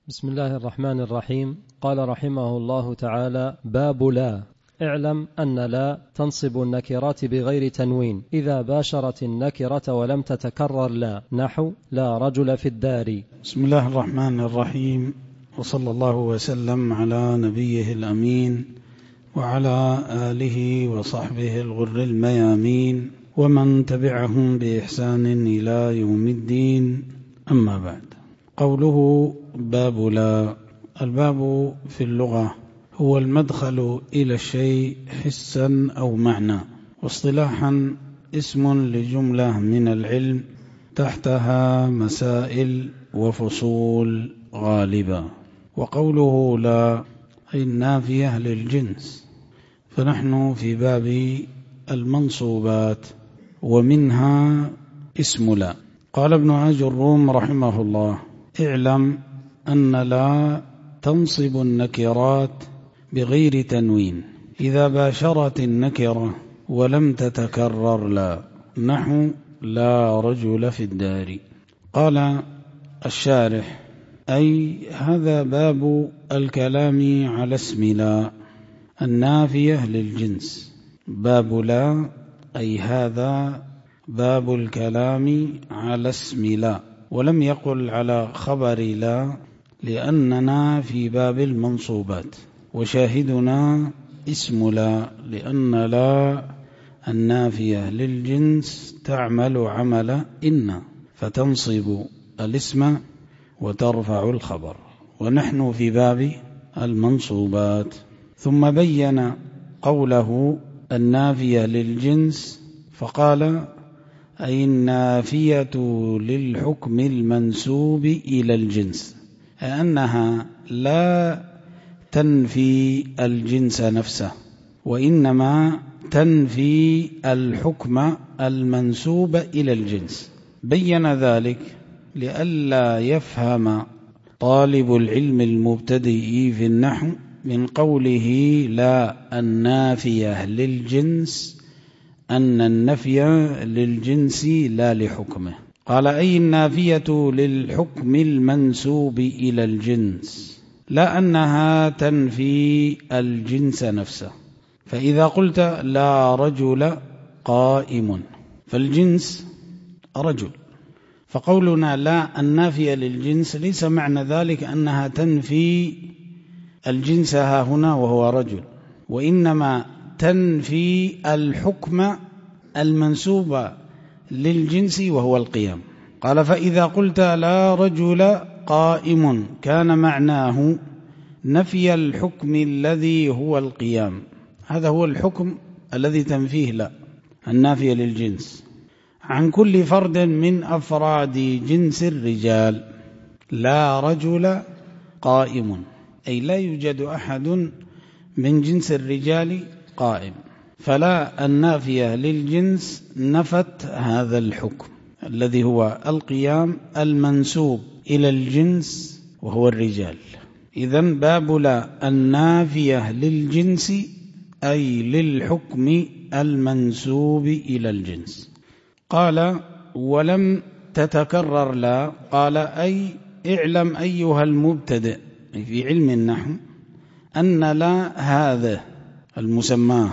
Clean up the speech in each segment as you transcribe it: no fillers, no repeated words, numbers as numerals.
بسم الله الرحمن الرحيم. قال رحمه الله تعالى: باب لا. اعلم أن لا تنصب النكرات بغير تنوين إذا باشرت النكرة ولم تتكرر لا، نحو لا رجل في الدار. بسم الله الرحمن الرحيم، وصلى الله وسلم على نبيه الأمين وعلى آله وصحبه الغر الميامين ومن تبعهم بإحسان إلى يوم الدين، أما بعد. قوله باب لا، الباب في اللغة هو المدخل إلى الشيء حسا أو معنى، واصطلاحا اسم لجملة من العلم تحتها مسائل وفصول غالبا. وقوله لا أي النافية للجنس، فنحن في باب المنصوبات ومنها اسم لا. قال ابن آج الروم رحمه الله: اعلم أن لا تنصب النكرات بغير تنوين إذا باشرت النكرة ولم تتكرر لا، نحو لا رجل في الدار. قال الشارح: أي هذا باب الكلام على اسم لا النافية للجنس. باب لا أي هذا باب الكلام على اسم لا، ولم يقل على خبر لا، لأننا في باب المنصوبات، وشاهدنا اسم لا، لأن لا النافية للجنس تعمل عمل إن، فتنصب الاسم وترفع الخبر، ونحن في باب المنصوبات. ثم بين قوله النافية للجنس فقال: أي النافية للحكم المنسوب إلى الجنس، أنها لا تنفي الجنس نفسه، وإنما تنفي الحكم المنسوب إلى الجنس. بين ذلك لئلا يفهم طالب العلم المبتدئ في النحو من قوله لا النافية للجنس أن النفي للجنس لا لحكمه. قال: أي النافية للحكم المنسوب إلى الجنس، لا أنها تنفي الجنس نفسه. فإذا قلت لا رجل قائم فالجنس رجل، فقولنا لا النافية للجنس ليس معنى ذلك أنها تنفي الجنس ها هنا وهو رجل، وإنما تنفي الحكم المنسوب للجنس وهو القيام. قال: فإذا قلت لا رجل قائم كان معناه نفي الحكم الذي هو القيام، هذا هو الحكم الذي تنفيه لا النافية للجنس عن كل فرد من أفراد جنس الرجال. لا رجل قائم أي لا يوجد أحد من جنس الرجال قائم، فلا النافية للجنس نفت هذا الحكم الذي هو القيام المنسوب إلى الجنس وهو الرجال. إذن باب لا النافية للجنس أي للحكم المنسوب إلى الجنس. قال: ولم تتكرر لا. قال: أي اعلم أيها المبتدئ في علم النحو أن لا هذا المسمى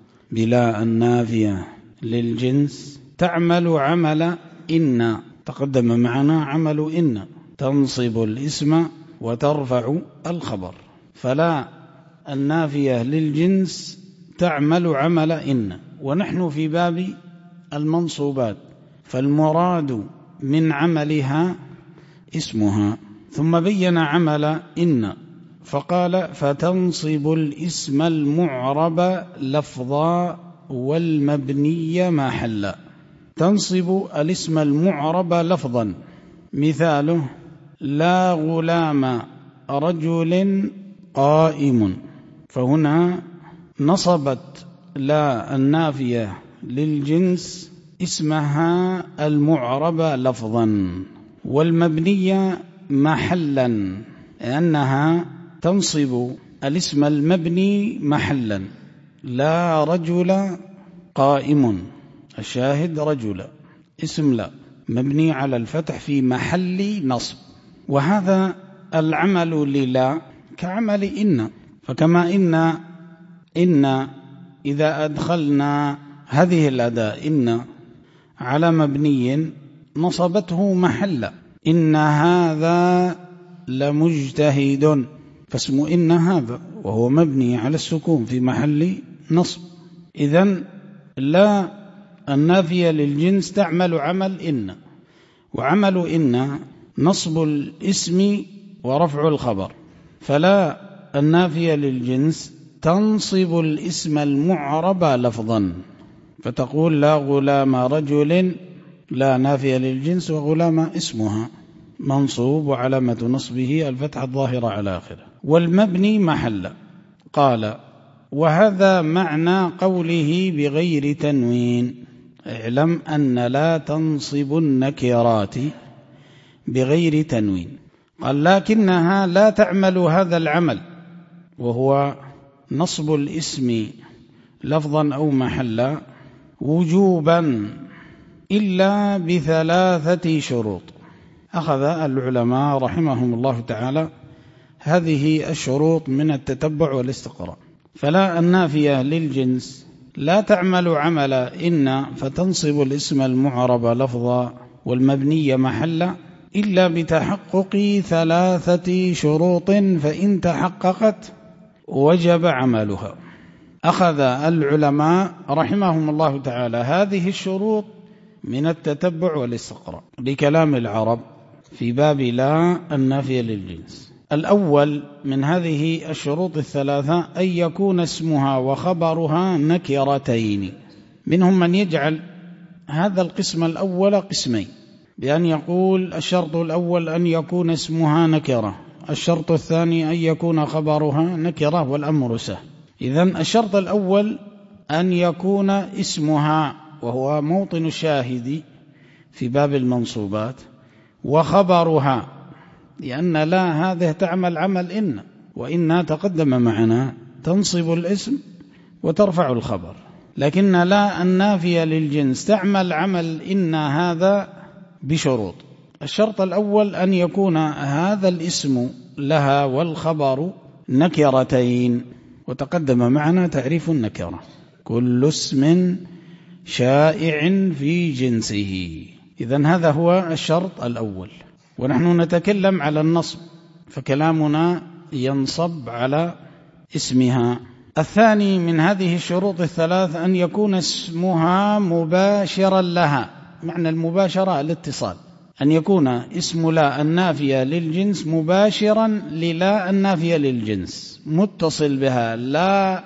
بلا النافية للجنس تعمل عمل إن، تقدم معنا عمل إن، تنصب الاسم وترفع الخبر. فلا النافية للجنس تعمل عمل إن، ونحن في باب المنصوبات، فالمراد من عملها اسمها. ثم بين عمل إن فقال: فتنصب الاسم المعرب لفظا والمبني محلا. تنصب الاسم المعرب لفظا، مثاله لا غلام رجل قائم، فهنا نصبت لا النافية للجنس اسمها المعرب لفظا، والمبني محلا، لأنها تنصب الاسم المبني محلا. لا رجل قائم، الشاهد رجل اسم لا مبني على الفتح في محل نصب. وهذا العمل للا كعمل إن، فكما إن إذا أدخلنا هذه الأداة إن على مبني نصبته محل إن هذا لمجتهد، فاسم إن هذا وهو مبني على السكون في محل نصب. إذن لا النافية للجنس تعمل عمل إن، وعمل إن نصب الاسم ورفع الخبر، فلا النافية للجنس تنصب الاسم المعرب لفظا، فتقول لا غلام رجل، لا نافية للجنس وغلام اسمها منصوب وعلامة نصبه الفتحة الظاهرة على آخره، والمبني محل. قال وهذا معنى قوله بغير تنوين، اعلم أن لا تنصب النكرات بغير تنوين. قال لكنها لا تعمل هذا العمل وهو نصب الاسم لفظا أو محلا وجوبا إلا بثلاثة شروط. أخذ العلماء رحمهم الله تعالى هذه الشروط من التتبع والاستقراء. فلا النافية للجنس لا تعمل عمل إن فتنصب الاسم المعرب لفظا والمبني محلا إلا بتحقق ثلاثة شروط، فإن تحققت وجب عملها. أخذ العلماء رحمهم الله تعالى هذه الشروط من التتبع والاستقراء لكلام العرب في باب لا النافية للجنس. الأول من هذه الشروط الثلاثة أن يكون اسمها وخبرها نكرتين. منهم من يجعل هذا القسم الأول قسمين، بأن يقول الشرط الأول أن يكون اسمها نكرة، الشرط الثاني أن يكون خبرها نكرة، والأمر سهل. إذن الشرط الأول أن يكون اسمها وهو موطن الشاهد في باب المنصوبات، وخبرها لأن لا هذه تعمل عمل إن، وإن تقدم معنا تنصب الاسم وترفع الخبر، لكن لا النافية للجنس تعمل عمل إن هذا بشروط. الشرط الأول أن يكون هذا الاسم لها والخبر نكرتين، وتقدم معنا تعريف النكرة: كل اسم شائع في جنسه. إذن هذا هو الشرط الأول، ونحن نتكلم على النصب فكلامنا ينصب على اسمها. الثاني من هذه الشروط الثلاث أن يكون اسمها مباشرا لها. معنى المباشرة الاتصال، أن يكون اسم لا النافية للجنس مباشرا للا النافية للجنس، متصل بها لا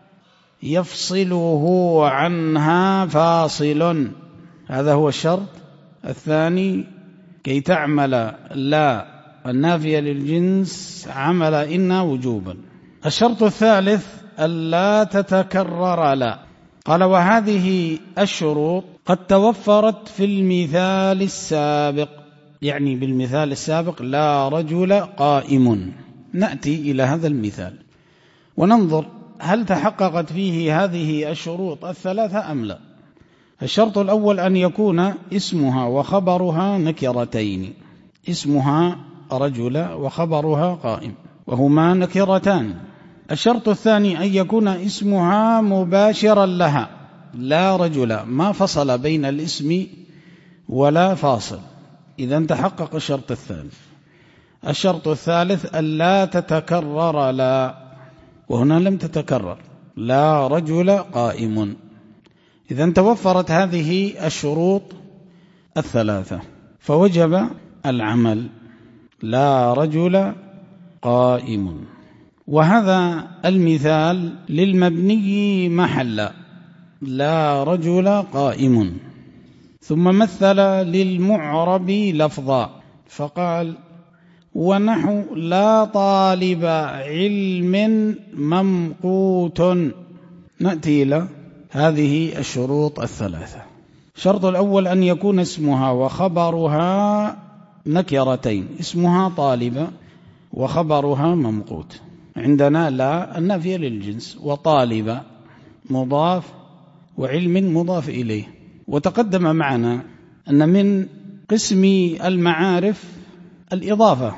يفصله عنها فاصل. هذا هو الشرط الثاني كي تعمل لا النافية للجنس عمل إن وجوبا. الشرط الثالث ألا تتكرر لا. قال وهذه الشروط قد توفرت في المثال السابق، يعني بالمثال السابق لا رجل قائم. نأتي إلى هذا المثال وننظر هل تحققت فيه هذه الشروط الثلاثة أم لا. الشرط الأول أن يكون اسمها وخبرها نكرتين، اسمها رجل وخبرها قائم، وهما نكرتان. الشرط الثاني أن يكون اسمها مباشرا لها، لا رجل، ما فصل بين الاسم ولا فاصل، إذن تحقق الشرط الثالث. الشرط الثالث ألا تتكرر لا، وهنا لم تتكرر، لا رجل قائم. إذن توفرت هذه الشروط الثلاثة فوجب العمل، لا رجل قائم. وهذا المثال للمبني محلا، لا رجل قائم. ثم مثل للمعرب لفظا فقال ونحو لا طالب علم ممقوت. نأتي إلى هذه الشروط الثلاثة. الشرط الأول أن يكون اسمها وخبرها نكرتين، اسمها طالب وخبرها ممقوت. عندنا لا النافية للجنس، وطالب مضاف وعلم مضاف إليه. وتقدم معنا أن من قسم المعارف الإضافة،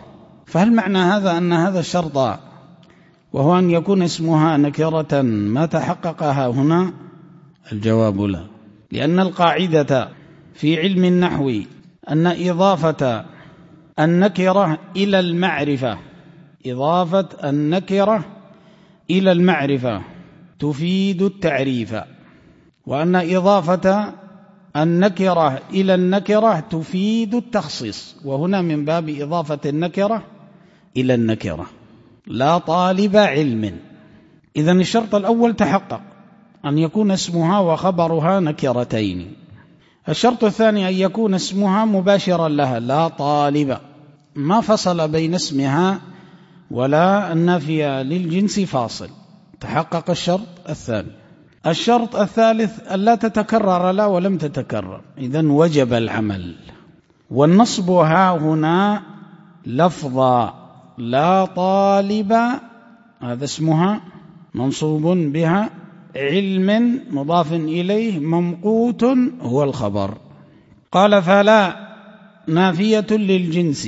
فهل معنى هذا أن هذا الشرط وهو أن يكون اسمها نكرة ما تحققها هنا؟ الجواب لا، لأن القاعدة في علم النحو أن إضافة النكرة إلى المعرفة، إضافة النكرة إلى المعرفة تفيد التعريف، وأن إضافة النكرة إلى النكرة تفيد التخصيص، وهنا من باب إضافة النكرة إلى النكرة. لا طالب علم، إذن الشرط الأول تحقق، أن يكون اسمها وخبرها نكرتين. الشرط الثاني أن يكون اسمها مباشرا لها، لا طالب، ما فصل بين اسمها ولا النافية للجنس فاصل، تحقق الشرط الثاني. الشرط الثالث ألا تتكرر لا ولم تتكرر، إذن وجب العمل. والنصب ها هنا لفظا، لا طالب هذا اسمها منصوب بها، علم مضاف إليه، ممقوت هو الخبر. قال فلا نافية للجنس،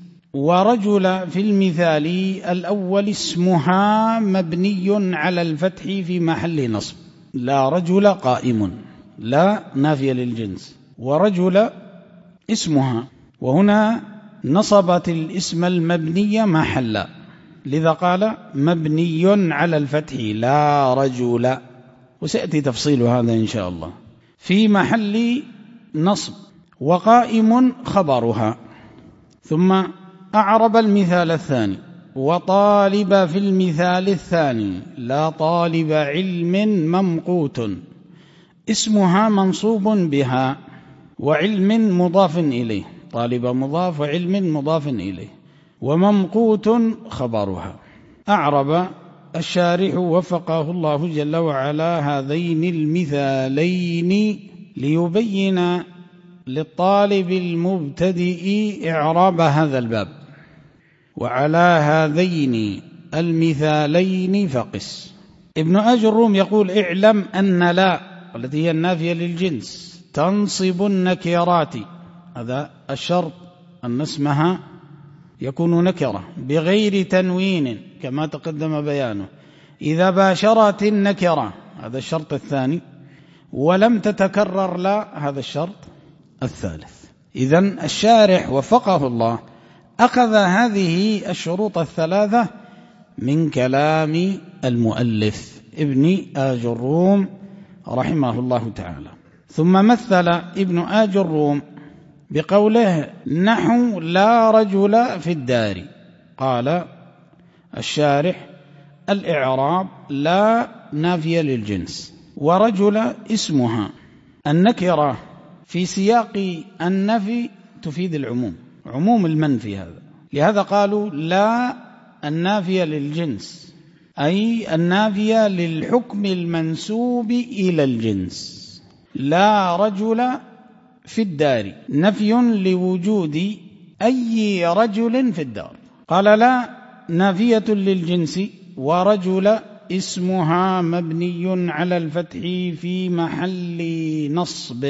ورجل في المثال الأول اسمها مبني على الفتح في محل نصب. لا رجل قائم، لا نافية للجنس، ورجل اسمها، وهنا نصبت الاسم المبني محلا، لذا قال مبني على الفتح لا رجل، وسيأتي تفصيل هذا إن شاء الله، في محل نصب، وقائم خبرها. ثم أعرب المثال الثاني، وطالب في المثال الثاني، لا طالب علم ممقوت، اسمها منصوب بها، وعلم مضاف إليه، طالب مضاف وعلم مضاف إليه، وممقوت خبرها. أعرب الشارح وفقه الله جل وعلا هذين المثالين ليبين للطالب المبتدئ إعراب هذا الباب، وعلى هذين المثالين فقس. ابن آج الروم يقول اعلم أن لا التي هي النافية للجنس تنصب النكرات، هذا الشرط أن اسمها يكون نكرة بغير تنوين كما تقدم بيانه، إذا باشرت النكرة هذا الشرط الثاني، ولم تتكرر لا هذا الشرط الثالث. إذن الشارح وفقه الله أخذ هذه الشروط الثلاثة من كلام المؤلف ابن آج الروم رحمه الله تعالى. ثم مثل ابن آج الروم بقوله نحو لا رجل في الدار. قال الشارح الإعراب لا نافية للجنس، ورجل اسمها، النكرة في سياق النفي تفيد العموم، عموم المنفي هذا، لهذا قالوا لا النافية للجنس، أي النافية للحكم المنسوب إلى الجنس. لا رجل في الدار نفي لوجود أي رجل في الدار. قال لا نافية للجنس، ورجل اسمها مبني على الفتح في محل نصب،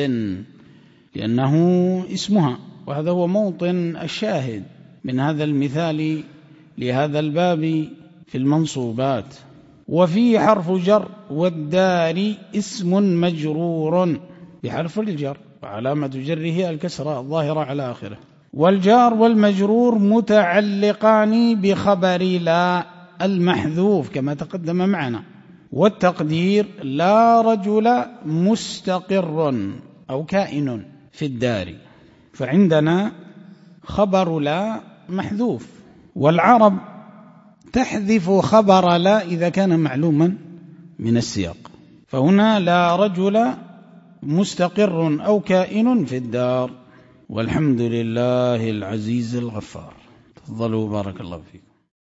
لأنه اسمها، وهذا هو موطن الشاهد من هذا المثال لهذا الباب في المنصوبات. وفي حرف جر، والدار اسم مجرور بحرف الجر، وعلامة جره الكسرة الظاهرة على آخره. والجار والمجرور متعلقان بخبر لا المحذوف كما تقدم معنا، والتقدير لا رجل مستقر أو كائن في الدار، فعندنا خبر لا محذوف، والعرب تحذف خبر لا إذا كان معلوما من السياق، فهنا لا رجل مستقر أو كائن في الدار. والحمد لله العزيز الغفار. تفضلوا بارك الله فيكم.